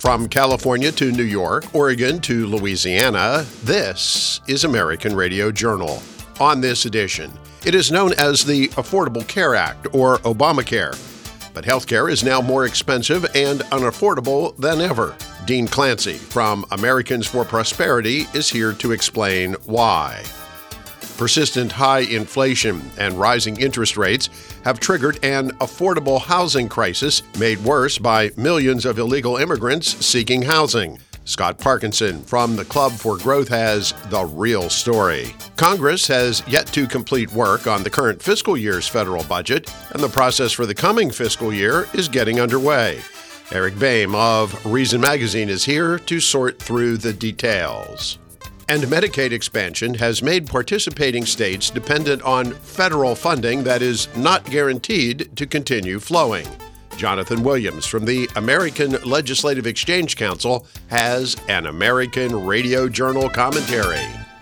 From California to New York, Oregon to Louisiana, this is American Radio Journal. On this edition, it is known as the Affordable Care Act, or Obamacare. But healthcare is now more expensive and unaffordable than ever. Dean Clancy from Americans for Prosperity is here to explain why. Persistent high inflation and rising interest rates have triggered an affordable housing crisis made worse by millions of illegal immigrants seeking housing. Scott Parkinson from the Club for Growth has the real story. Congress has yet to complete work on the current fiscal year's federal budget, and the process for the coming fiscal year is getting underway. Eric Boehm of Reason Magazine is here to sort through the details. And Medicaid expansion has made participating states dependent on federal funding that is not guaranteed to continue flowing. Jonathan Williams from the American Legislative Exchange Council has an American Radio Journal commentary.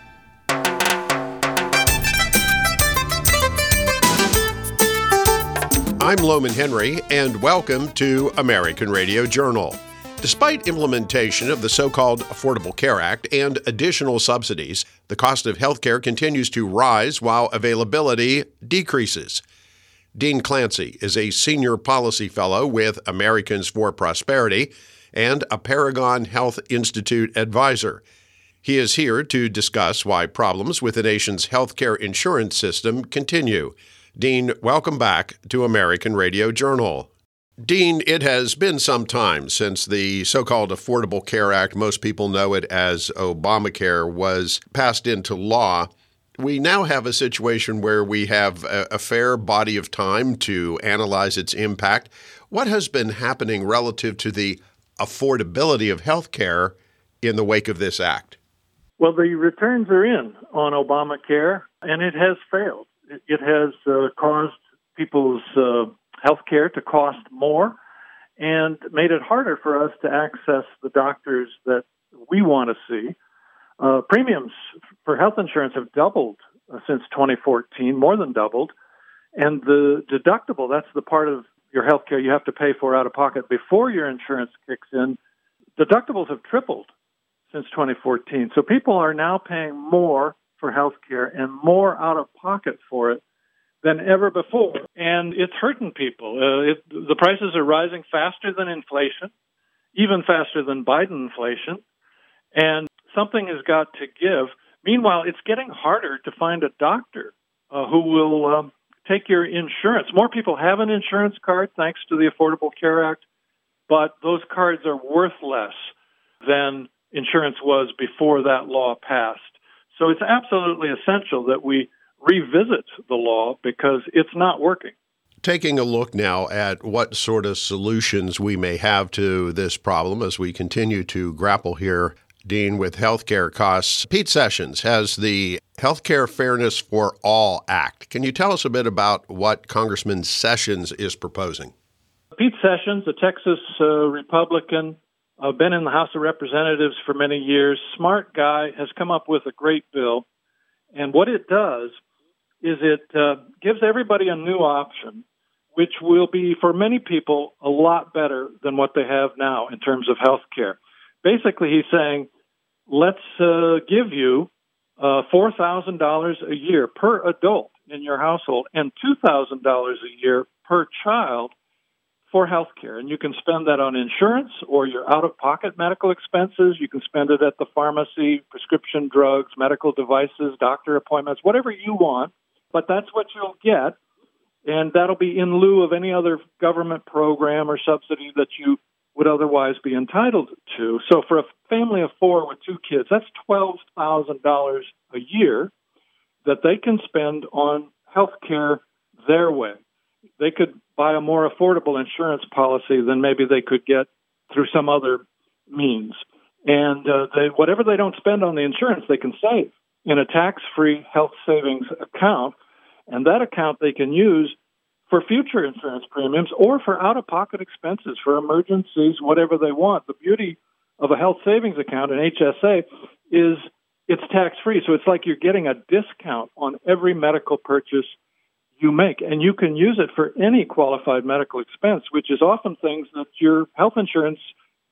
I'm Loman Henry, and welcome to American Radio Journal. Despite implementation of the so-called Affordable Care Act and additional subsidies, the cost of health care continues to rise while availability decreases. Dean Clancy is a senior policy fellow with Americans for Prosperity and a Paragon Health Institute advisor. He is here to discuss why problems with the nation's healthcare insurance system continue. Dean, welcome back to American Radio Journal. Dean, it has been some time since the so-called Affordable Care Act, most people know it as Obamacare, was passed into law. We now have a situation where we have a fair body of time to analyze its impact. What has been happening relative to the affordability of health care in the wake of this act? Well, the returns are in on Obamacare, and it has failed. It has caused people's health care to cost more and made it harder for us to access the doctors that we want to see. Premiums for health insurance have doubled since 2014, more than doubled. And the deductible, that's the part of your health care you have to pay for out of pocket before your insurance kicks in. Deductibles have tripled since 2014. So people are now paying more for health care and more out of pocket for it than ever before. And it's hurting people. The prices are rising faster than inflation, even faster than Biden inflation. And something has got to give. Meanwhile, it's getting harder to find a doctor who will take your insurance. More people have an insurance card thanks to the Affordable Care Act, but those cards are worth less than insurance was before that law passed. So it's absolutely essential that we revisit the law because it's not working. Taking a look now at what sort of solutions we may have to this problem as we continue to grapple here, Dean, with healthcare costs. Pete Sessions has the Healthcare Fairness for All Act. Can you tell us a bit about what Congressman Sessions is proposing? Pete Sessions, a Texas Republican, been in the House of Representatives for many years, smart guy, has come up with a great bill. And what it does is it gives everybody a new option, which will be, for many people, a lot better than what they have now in terms of health care. Basically, he's saying, let's give you $4,000 a year per adult in your household and $2,000 a year per child for health care. And you can spend that on insurance or your out-of-pocket medical expenses. You can spend it at the pharmacy, prescription drugs, medical devices, doctor appointments, whatever you want. But that's what you'll get, and that'll be in lieu of any other government program or subsidy that you would otherwise be entitled to. So for a family of four with two kids, that's $12,000 a year that they can spend on health care their way. They could buy a more affordable insurance policy than maybe they could get through some other means. And whatever they don't spend on the insurance, they can save in a tax-free health savings account, and that account they can use for future insurance premiums or for out-of-pocket expenses, for emergencies, whatever they want. The beauty of a health savings account, an HSA, is it's tax-free. So it's like you're getting a discount on every medical purchase you make, and you can use it for any qualified medical expense, which is often things that your health insurance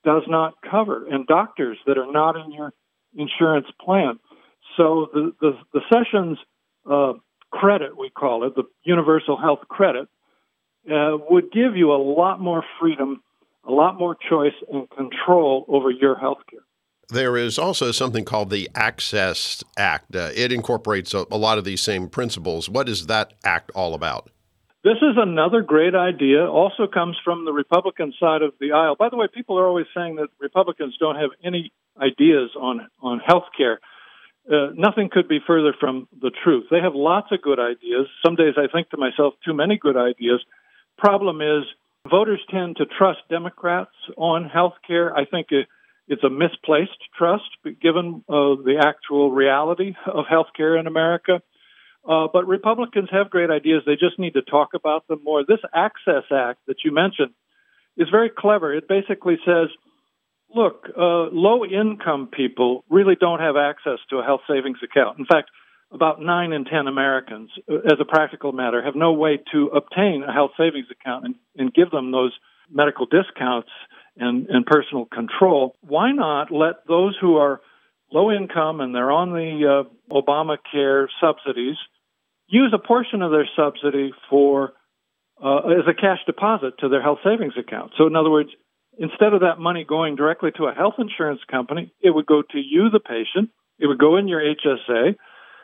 does not cover, and doctors that are not in your insurance plan. So the Sessions credit, we call it, the universal health credit, would give you a lot more freedom, a lot more choice and control over your health care. There is also something called the Access Act. It incorporates a lot of these same principles. What is that act all about? This is another great idea, also comes from the Republican side of the aisle. By the way, people are always saying that Republicans don't have any ideas on health care. Nothing could be further from the truth. They have lots of good ideas. Some days I think to myself, too many good ideas. Problem is, voters tend to trust Democrats on health care. I think it's a misplaced trust, given the actual reality of health care in America. But Republicans have great ideas. They just need to talk about them more. This Access Act that you mentioned is very clever. It basically says, look, low-income people really don't have access to a health savings account. In fact, about 9 in 10 Americans, as a practical matter, have no way to obtain a health savings account and give them those medical discounts and personal control. Why not let those who are low income and they're on the Obamacare subsidies use a portion of their subsidy for as a cash deposit to their health savings account? So in other words, instead of that money going directly to a health insurance company, it would go to you, the patient. It would go in your HSA.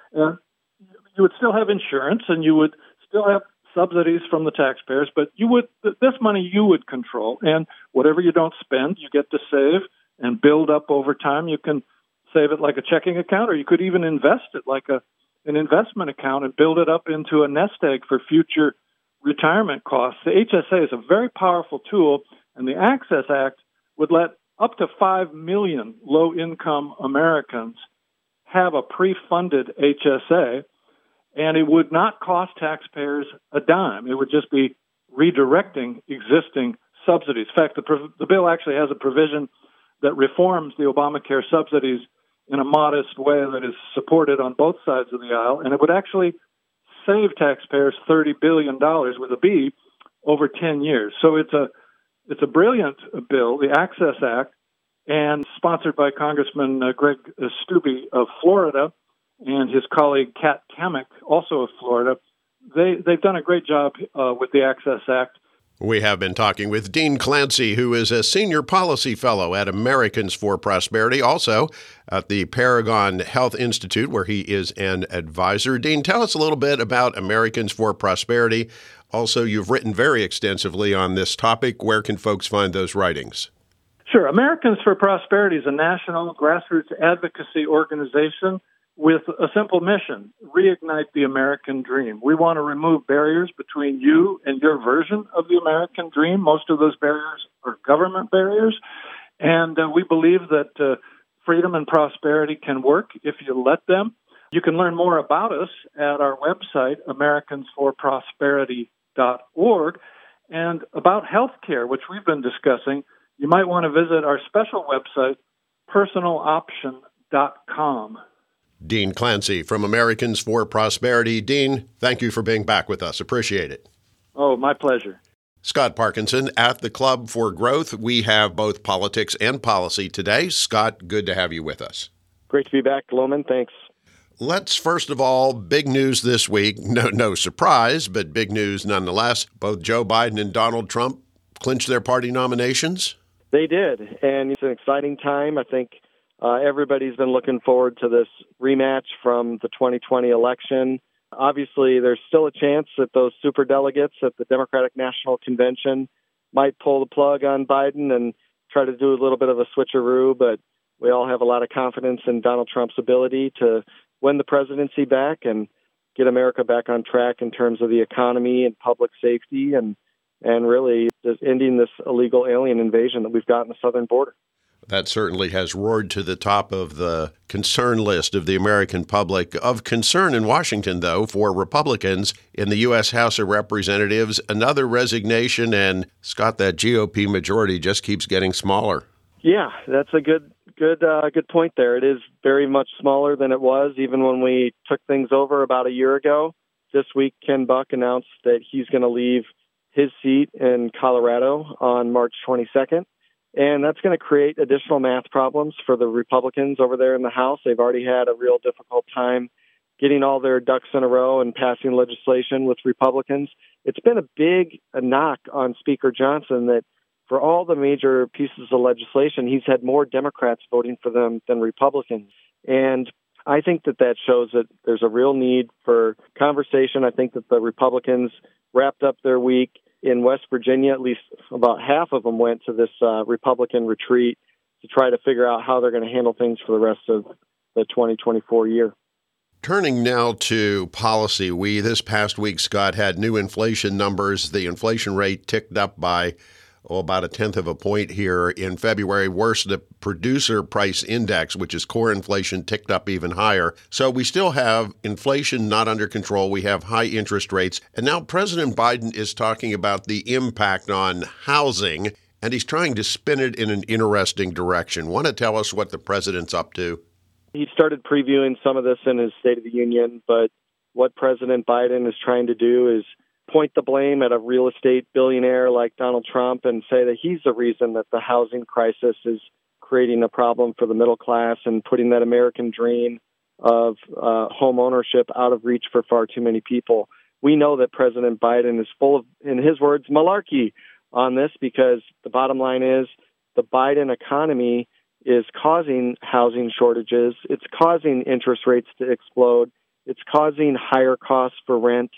You would still have insurance and you would still have subsidies from the taxpayers, but this money you would control, and whatever you don't spend, you get to save and build up over time. You can save it like a checking account, or you could even invest it like an investment account and build it up into a nest egg for future retirement costs. The HSA is a very powerful tool, and the Access Act would let up to 5 million low-income Americans have a pre-funded HSA, and it would not cost taxpayers a dime. It would just be redirecting existing subsidies. In fact, the bill actually has a provision that reforms the Obamacare subsidies in a modest way that is supported on both sides of the aisle, and it would actually save taxpayers $30 billion with a B over 10 years. So it's a brilliant bill, the Access Act, and sponsored by Congressman Greg Steube of Florida and his colleague Kat Cammack, also of Florida. They've done a great job with the Access Act. We have been talking with Dean Clancy, who is a senior policy fellow at Americans for Prosperity, also at the Paragon Health Institute, where he is an advisor. Dean, tell us a little bit about Americans for Prosperity. Also, you've written very extensively on this topic. Where can folks find those writings? Sure. Americans for Prosperity is a national grassroots advocacy organization with a simple mission: reignite the American dream. We want to remove barriers between you and your version of the American dream. Most of those barriers are government barriers, and we believe that freedom and prosperity can work if you let them. You can learn more about us at our website, americansforprosperity.org, and about healthcare, which we've been discussing. You might want to visit our special website, personaloption.com. Dean Clancy from Americans for Prosperity. Dean, thank you for being back with us. Appreciate it. Oh, my pleasure. Scott Parkinson at the Club for Growth. We have both politics and policy today. Scott, good to have you with us. Great to be back, Loman. Thanks. Let's first of all, big news this week. No surprise, but big news nonetheless. Both Joe Biden and Donald Trump clinched their party nominations. They did, and it's an exciting time. I think everybody's been looking forward to this rematch from the 2020 election. Obviously, there's still a chance that those superdelegates at the Democratic National Convention might pull the plug on Biden and try to do a little bit of a switcheroo, but we all have a lot of confidence in Donald Trump's ability to win the presidency back and get America back on track in terms of the economy and public safety and really just ending this illegal alien invasion that we've got in the southern border. That certainly has roared to the top of the concern list of the American public. Of concern in Washington, though, for Republicans in the U.S. House of Representatives, another resignation, and, Scott, that GOP majority just keeps getting smaller. Yeah, that's a good point there. It is very much smaller than it was even when we took things over about a year ago. This week, Ken Buck announced that he's going to leave his seat in Colorado on March 22nd. And that's going to create additional math problems for the Republicans over there in the House. They've already had a real difficult time getting all their ducks in a row and passing legislation with Republicans. It's been a big knock on Speaker Johnson that for all the major pieces of legislation, he's had more Democrats voting for them than Republicans. And I think that shows that there's a real need for conversation. I think that the Republicans wrapped up their week in West Virginia. At least about half of them went to this Republican retreat to try to figure out how they're going to handle things for the rest of the 2024 year. Turning now to policy, we this past week, Scott, had new inflation numbers. The inflation rate ticked up by about 1/10 of a point here in February. Worse, the producer price index, which is core inflation, ticked up even higher. So we still have inflation not under control. We have high interest rates. And now President Biden is talking about the impact on housing, and he's trying to spin it in an interesting direction. Want to tell us what the president's up to? He started previewing some of this in his State of the Union, but what President Biden is trying to do is point the blame at a real estate billionaire like Donald Trump and say that he's the reason that the housing crisis is creating a problem for the middle class and putting that American dream of home ownership out of reach for far too many people. We know that President Biden is full of, in his words, malarkey on this, because the bottom line is the Biden economy is causing housing shortages. It's causing interest rates to explode. It's causing higher costs for rent.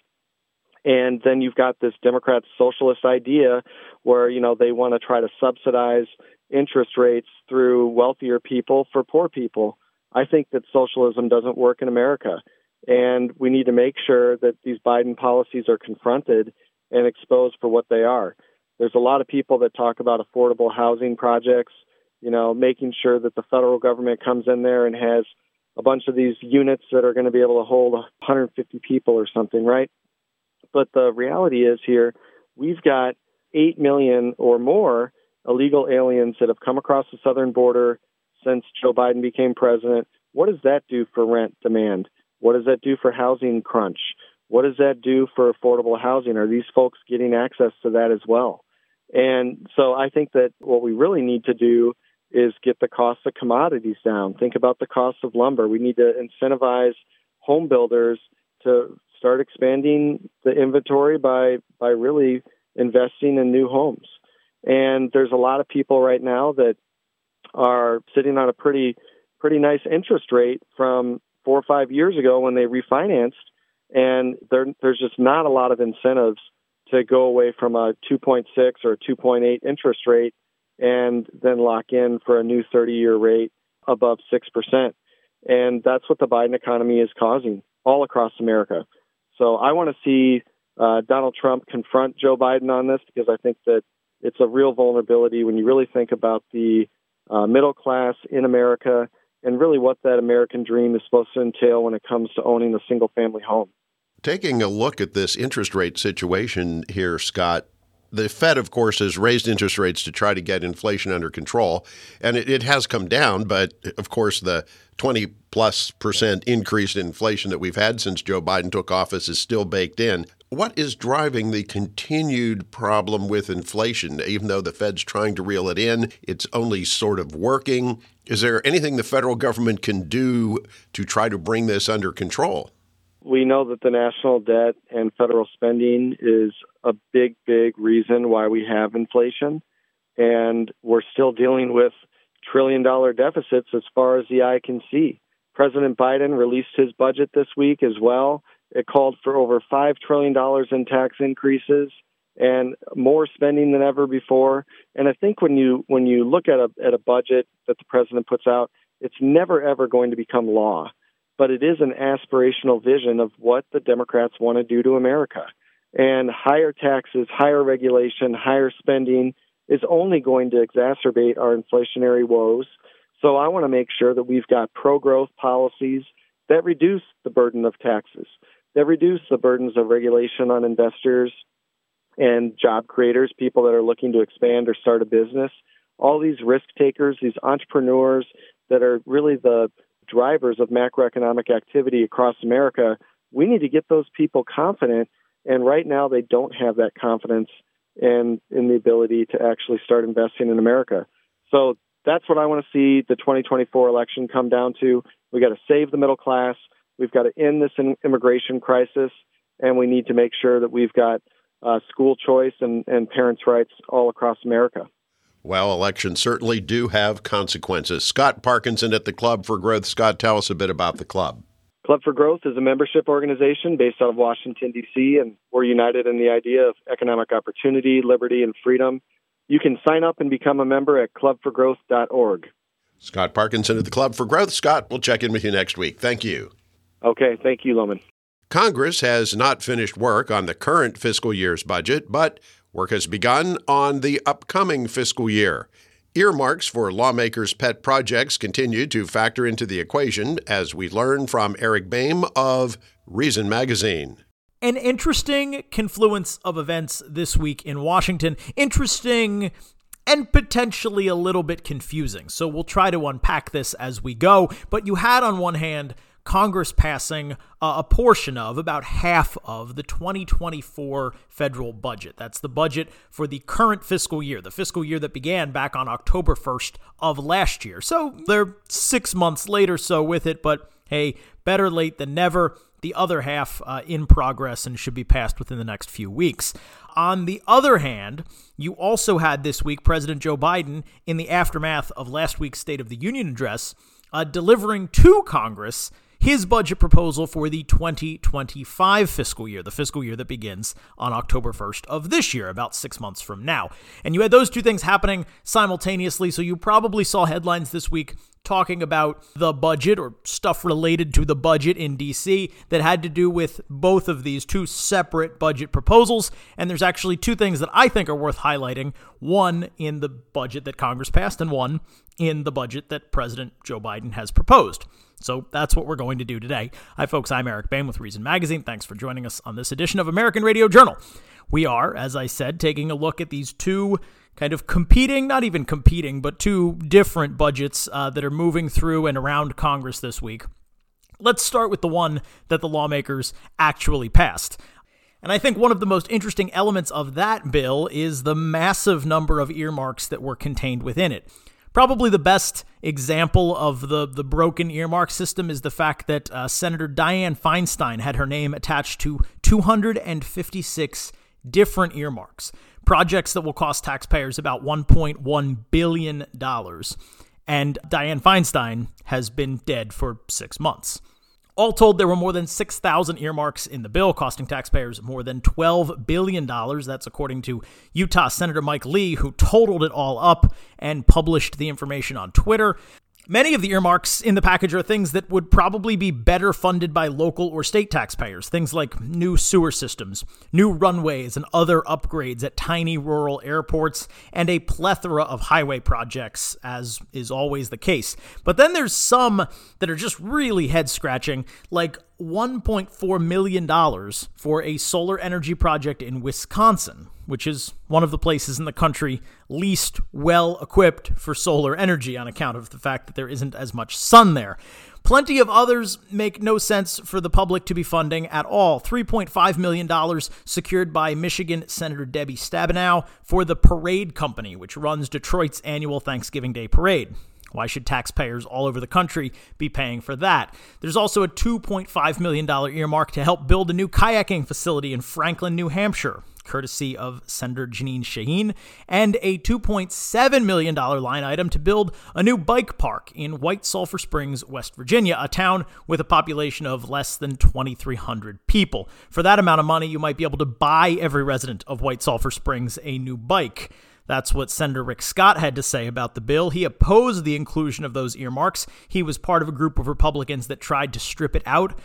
And then you've got this Democrat socialist idea where, they want to try to subsidize interest rates through wealthier people for poor people. I think that socialism doesn't work in America. And we need to make sure that these Biden policies are confronted and exposed for what they are. There's a lot of people that talk about affordable housing projects, making sure that the federal government comes in there and has a bunch of these units that are going to be able to hold 150 people or something, right? But the reality is here, we've got 8 million or more illegal aliens that have come across the southern border since Joe Biden became president. What does that do for rent demand? What does that do for housing crunch? What does that do for affordable housing? Are these folks getting access to that as well? And so I think that what we really need to do is get the cost of commodities down. Think about the cost of lumber. We need to incentivize home builders to start expanding the inventory by really investing in new homes. And there's a lot of people right now that are sitting on a pretty nice interest rate from 4 or 5 years ago when they refinanced, and there's just not a lot of incentives to go away from a 2.6 or 2.8 interest rate and then lock in for a new 30-year rate above 6%. And that's what the Biden economy is causing all across America. So I want to see Donald Trump confront Joe Biden on this, because I think that it's a real vulnerability when you really think about the middle class in America and really what that American dream is supposed to entail when it comes to owning a single-family home. Taking a look at this interest rate situation here, Scott, the Fed, of course, has raised interest rates to try to get inflation under control, and it has come down. But, of course, the 20+% increase in inflation that we've had since Joe Biden took office is still baked in. What is driving the continued problem with inflation? Even though the Fed's trying to reel it in, it's only sort of working. Is there anything the federal government can do to try to bring this under control? We know that the national debt and federal spending is a big, big reason why we have inflation. And we're still dealing with trillion-dollar deficits as far as the eye can see. President Biden released his budget this week as well. It called for over $5 trillion in tax increases and more spending than ever before. And I think when you look at a budget that the president puts out, it's never, ever going to become law. But it is an aspirational vision of what the Democrats want to do to America. And higher taxes, higher regulation, higher spending is only going to exacerbate our inflationary woes. So I want to make sure that we've got pro-growth policies that reduce the burden of taxes, that reduce the burdens of regulation on investors and job creators, people that are looking to expand or start a business. All these risk takers, these entrepreneurs that are really the drivers of macroeconomic activity across America, we need to get those people confident. And right now they don't have that confidence and in the ability to actually start investing in America. So that's what I want to see the 2024 election come down to. We got to save the middle class. We've got to end this immigration crisis, and we need to make sure that we've got school choice and parents' rights all across America. Well, elections certainly do have consequences. Scott Parkinson at the Club for Growth. Scott, tell us a bit about the club. Club for Growth is a membership organization based out of Washington, D.C., and we're united in the idea of economic opportunity, liberty, and freedom. You can sign up and become a member at clubforgrowth.org. Scott Parkinson at the Club for Growth. Scott, we'll check in with you next week. Thank you. Okay, thank you, Loman. Congress has not finished work on the current fiscal year's budget, but work has begun on the upcoming fiscal year. Earmarks for lawmakers' pet projects continue to factor into the equation, as we learn from Eric Boehm of Reason Magazine. An interesting confluence of events this week in Washington. Interesting and potentially a little bit confusing. So we'll try to unpack this as we go. But you had, on one hand, Congress passing a portion of, about half of, the 2024 federal budget. That's the budget for the current fiscal year, the fiscal year that began back on October 1st of last year. So they're 6 months late or so with it, but hey, better late than never. The other half in progress and should be passed within the next few weeks. On the other hand, you also had this week President Joe Biden, in the aftermath of last week's State of the Union address, delivering to Congress his budget proposal for the 2025 fiscal year, the fiscal year that begins on October 1st of this year, about 6 months from now. And you had those two things happening simultaneously, so you probably saw headlines this week talking about the budget or stuff related to the budget in D.C. that had to do with both of these two separate budget proposals. And there's actually two things that I think are worth highlighting, one in the budget that Congress passed and one in the budget that President Joe Biden has proposed. So that's what we're going to do today. Hi, folks. I'm Eric Boehm with Reason Magazine. Thanks for joining us on this edition of American Radio Journal. We are, as I said, taking a look at these two kind of competing, not even competing, but two different budgets that are moving through and around Congress this week. Let's start with the one that the lawmakers actually passed. And I think one of the most interesting elements of that bill is the massive number of earmarks that were contained within it. Probably the best example of the broken earmark system is the fact that Senator Dianne Feinstein had her name attached to 256 different earmarks, projects that will cost taxpayers about $1.1 billion. And Dianne Feinstein has been dead for 6 months. All told, there were more than 6,000 earmarks in the bill, costing taxpayers more than $12 billion. That's according to Utah Senator Mike Lee, who totaled it all up and published the information on Twitter. Many of the earmarks in the package are things that would probably be better funded by local or state taxpayers. Things like new sewer systems, new runways, and other upgrades at tiny rural airports, and a plethora of highway projects, as is always the case. But then there's some that are just really head-scratching, like $1.4 million for a solar energy project in Wisconsin, which is one of the places in the country least well-equipped for solar energy on account of the fact that there isn't as much sun there. Plenty of others make no sense for the public to be funding at all. $3.5 million secured by Michigan Senator Debbie Stabenow for the Parade Company, which runs Detroit's annual Thanksgiving Day Parade. Why should taxpayers all over the country be paying for that? There's also a $2.5 million earmark to help build a new kayaking facility in Franklin, New Hampshire, courtesy of Senator Jeanine Shaheen, and a $2.7 million line item to build a new bike park in White Sulphur Springs, West Virginia, a town with a population of less than 2,300 people. For that amount of money, you might be able to buy every resident of White Sulphur Springs a new bike. That's what Senator Rick Scott had to say about the bill. He opposed the inclusion of those earmarks. He was part of a group of Republicans that tried to strip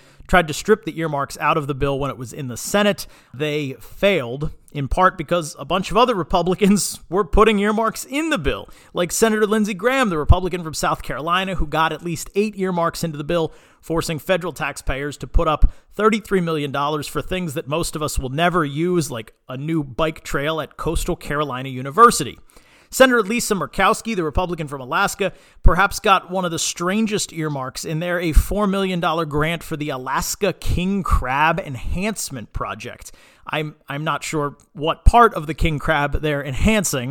the earmarks out of the bill when it was in the Senate. They failed, in part because a bunch of other Republicans were putting earmarks in the bill, like Senator Lindsey Graham, the Republican from South Carolina, who got at least 8 earmarks into the bill, forcing federal taxpayers to put up $33 million for things that most of us will never use, like a new bike trail at Coastal Carolina University. Senator Lisa Murkowski, the Republican from Alaska, perhaps got one of the strangest earmarks in there, a $4 million grant for the Alaska King Crab Enhancement Project. I'm not sure what part of the king crab they're enhancing,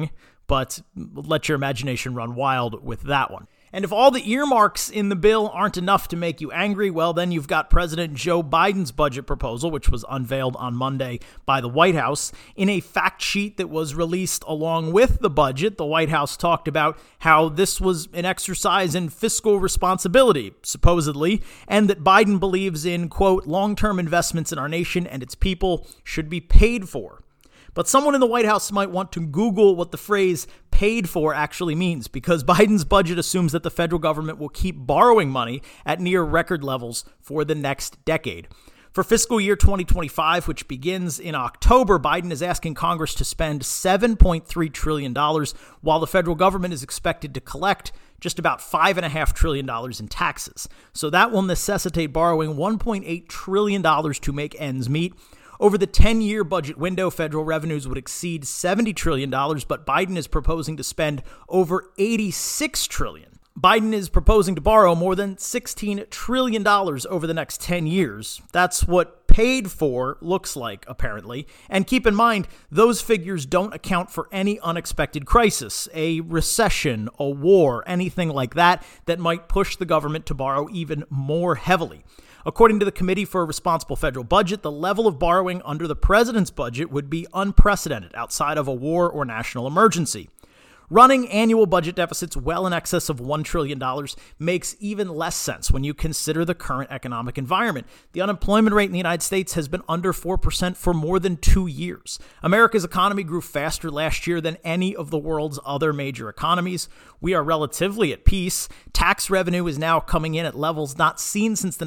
but let your imagination run wild with that one. And if all the earmarks in the bill aren't enough to make you angry, well, then you've got President Joe Biden's budget proposal, which was unveiled on Monday by the White House. In a fact sheet that was released along with the budget, the White House talked about how this was an exercise in fiscal responsibility, supposedly, and that Biden believes in, quote, long-term investments in our nation and its people should be paid for. But someone in the White House might want to Google what the phrase paid for actually means, because Biden's budget assumes that the federal government will keep borrowing money at near record levels for the next decade. For fiscal year 2025, which begins in October, Biden is asking Congress to spend $7.3 trillion, while the federal government is expected to collect just about $5.5 trillion in taxes. So that will necessitate borrowing $1.8 trillion to make ends meet. Over the 10-year budget window, federal revenues would exceed $70 trillion, but Biden is proposing to spend over $86 trillion. Biden is proposing to borrow more than $16 trillion over the next 10 years. That's what paid for looks like, apparently. And keep in mind, those figures don't account for any unexpected crisis, a recession, a war, anything like that might push the government to borrow even more heavily. According to the Committee for a Responsible Federal Budget, the level of borrowing under the president's budget would be unprecedented outside of a war or national emergency. Running annual budget deficits well in excess of $1 trillion makes even less sense when you consider the current economic environment. The unemployment rate in the United States has been under 4% for more than 2 years. America's economy grew faster last year than any of the world's other major economies. We are relatively at peace. Tax revenue is now coming in at levels not seen since the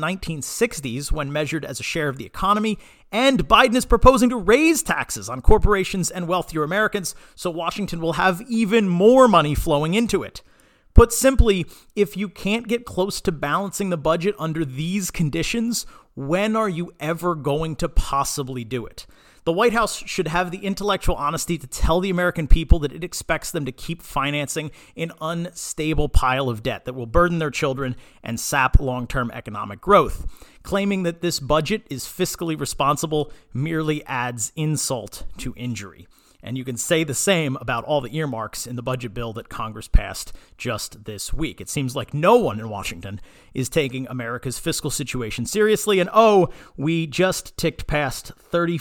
1960s when measured as a share of the economy. And Biden is proposing to raise taxes on corporations and wealthier Americans, so Washington will have even more money flowing into it. Put simply, if you can't get close to balancing the budget under these conditions, when are you ever going to possibly do it? The White House should have the intellectual honesty to tell the American people that it expects them to keep financing an unstable pile of debt that will burden their children and sap long-term economic growth. Claiming that this budget is fiscally responsible merely adds insult to injury. And you can say the same about all the earmarks in the budget bill that Congress passed just this week. It seems like no one in Washington is taking America's fiscal situation seriously. And we just ticked past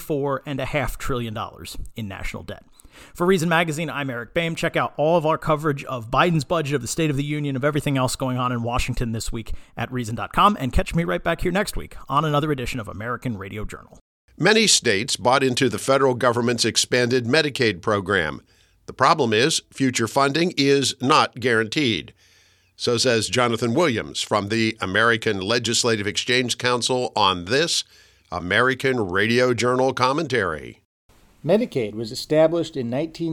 $34.5 trillion in national debt. For Reason Magazine, I'm Eric Boehm. Check out all of our coverage of Biden's budget, of the State of the Union, of everything else going on in Washington this week at Reason.com. And catch me right back here next week on another edition of American Radio Journal. Many states bought into the federal government's expanded Medicaid program. The problem is, future funding is not guaranteed. So says Jonathan Williams from the American Legislative Exchange Council on this American Radio Journal commentary. Medicaid was established in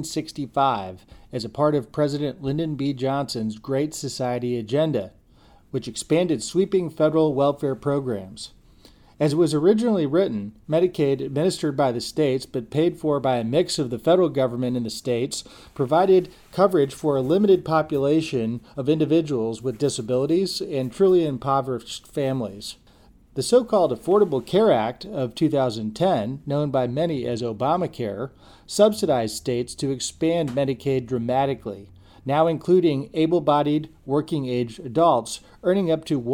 1965 as a part of President Lyndon B. Johnson's Great Society agenda, which expanded sweeping federal welfare programs. As it was originally written, Medicaid, administered by the states but paid for by a mix of the federal government and the states, provided coverage for a limited population of individuals with disabilities and truly impoverished families. The so-called Affordable Care Act of 2010, known by many as Obamacare, subsidized states to expand Medicaid dramatically, now including able-bodied, working-age adults earning up to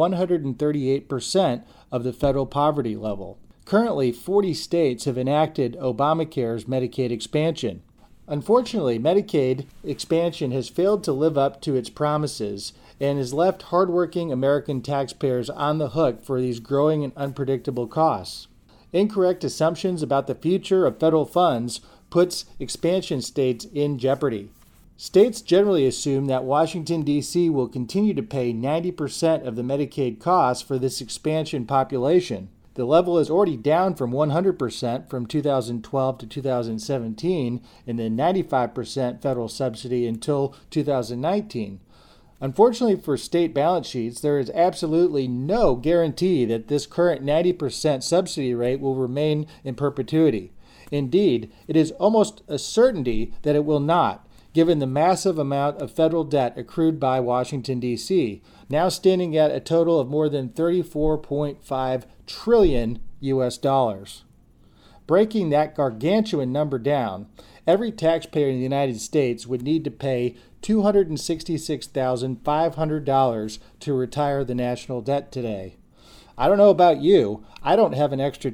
138% of the federal poverty level. Currently, 40 states have enacted Obamacare's Medicaid expansion. Unfortunately, Medicaid expansion has failed to live up to its promises and has left hardworking American taxpayers on the hook for these growing and unpredictable costs. Incorrect assumptions about the future of federal funds puts expansion states in jeopardy. States generally assume that Washington, D.C. will continue to pay 90% of the Medicaid costs for this expansion population. The level is already down from 100% from 2012 to 2017 and then 95% federal subsidy until 2019. Unfortunately for state balance sheets, there is absolutely no guarantee that this current 90% subsidy rate will remain in perpetuity. Indeed, it is almost a certainty that it will not, given the massive amount of federal debt accrued by Washington, D.C., now standing at a total of more than $34.5 trillion U.S. dollars. Breaking that gargantuan number down, every taxpayer in the United States would need to pay $266,500 to retire the national debt today. I don't know about you. I don't have an extra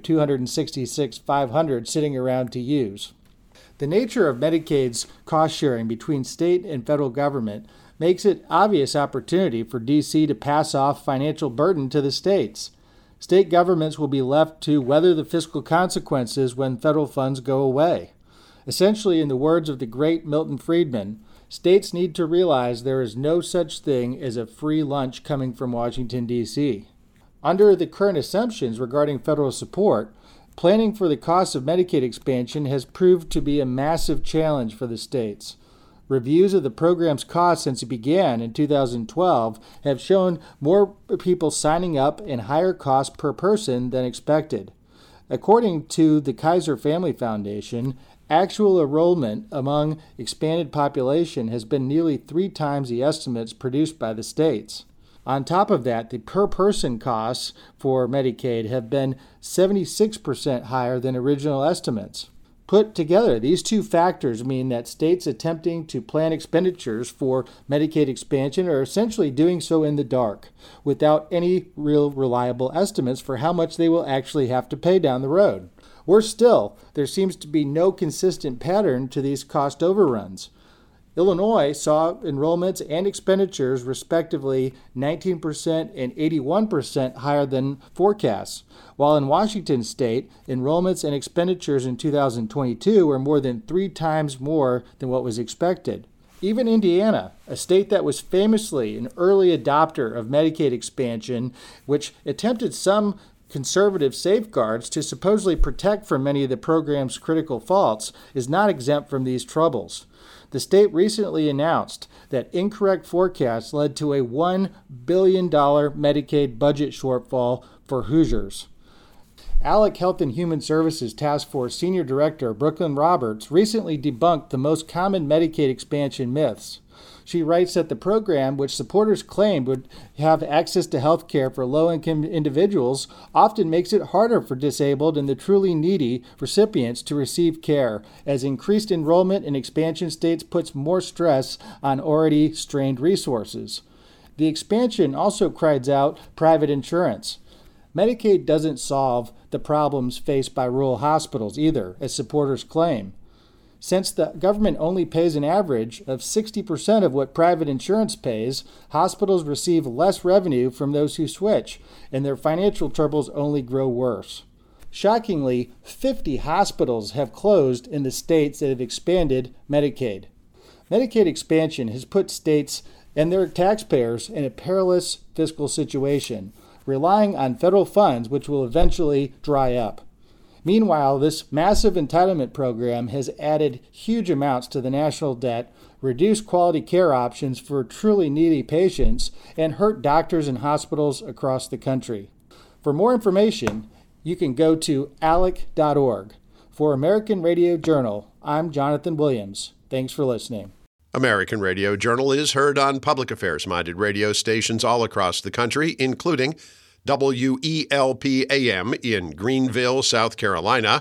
$266,500 sitting around to use. The nature of Medicaid's cost sharing between state and federal government makes it obvious opportunity for D.C. to pass off financial burden to the states. State governments will be left to weather the fiscal consequences when federal funds go away. Essentially, in the words of the great Milton Friedman, states need to realize there is no such thing as a free lunch coming from Washington, D.C. Under the current assumptions regarding federal support, planning for the cost of Medicaid expansion has proved to be a massive challenge for the states. Reviews of the program's costs since it began in 2012 have shown more people signing up and higher costs per person than expected. According to the Kaiser Family Foundation, actual enrollment among expanded population has been nearly 3 times the estimates produced by the states. On top of that, the per-person costs for Medicaid have been 76% higher than original estimates. Put together, these two factors mean that states attempting to plan expenditures for Medicaid expansion are essentially doing so in the dark, without any real reliable estimates for how much they will actually have to pay down the road. Worse still, there seems to be no consistent pattern to these cost overruns. Illinois saw enrollments and expenditures respectively 19% and 81% higher than forecasts, while in Washington state, enrollments and expenditures in 2022 were more than 3 times more than what was expected. Even Indiana, a state that was famously an early adopter of Medicaid expansion, which attempted some conservative safeguards to supposedly protect from many of the program's critical faults, is not exempt from these troubles. The state recently announced that incorrect forecasts led to a $1 billion Medicaid budget shortfall for Hoosiers. ALEC Health and Human Services Task Force Senior Director Brooklyn Roberts recently debunked the most common Medicaid expansion myths. She writes that the program, which supporters claimed would have access to health care for low-income individuals, often makes it harder for disabled and the truly needy recipients to receive care, as increased enrollment in expansion states puts more stress on already strained resources. The expansion also cries out private insurance. Medicaid doesn't solve the problems faced by rural hospitals either, as supporters claim. Since the government only pays an average of 60% of what private insurance pays, hospitals receive less revenue from those who switch, and their financial troubles only grow worse. Shockingly, 50 hospitals have closed in the states that have expanded Medicaid. Medicaid expansion has put states and their taxpayers in a perilous fiscal situation, relying on federal funds which will eventually dry up. Meanwhile, this massive entitlement program has added huge amounts to the national debt, reduced quality care options for truly needy patients, and hurt doctors and hospitals across the country. For more information, you can go to alec.org. For American Radio Journal, I'm Jonathan Williams. Thanks for listening. American Radio Journal is heard on public affairs-minded radio stations all across the country, including WELP-AM in Greenville, South Carolina,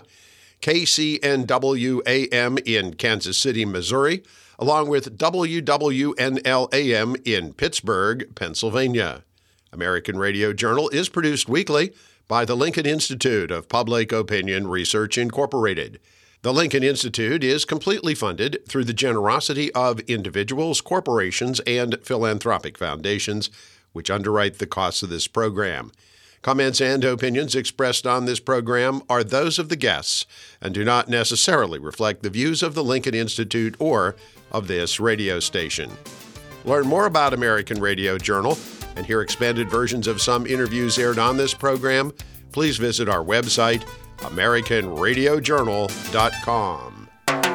KCNW-AM in Kansas City, Missouri, along with WWNL-AM in Pittsburgh, Pennsylvania. American Radio Journal is produced weekly by the Lincoln Institute of Public Opinion Research, Incorporated. The Lincoln Institute is completely funded through the generosity of individuals, corporations, and philanthropic foundations, which underwrite the costs of this program. Comments and opinions expressed on this program are those of the guests and do not necessarily reflect the views of the Lincoln Institute or of this radio station. Learn more about American Radio Journal and hear expanded versions of some interviews aired on this program. Please visit our website, AmericanRadioJournal.com.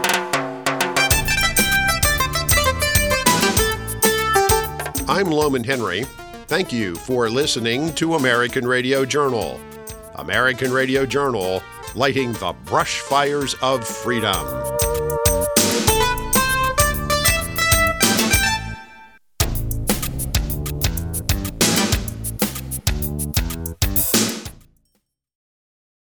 I'm Loman Henry. Thank you for listening to American Radio Journal. American Radio Journal, lighting the brush fires of freedom.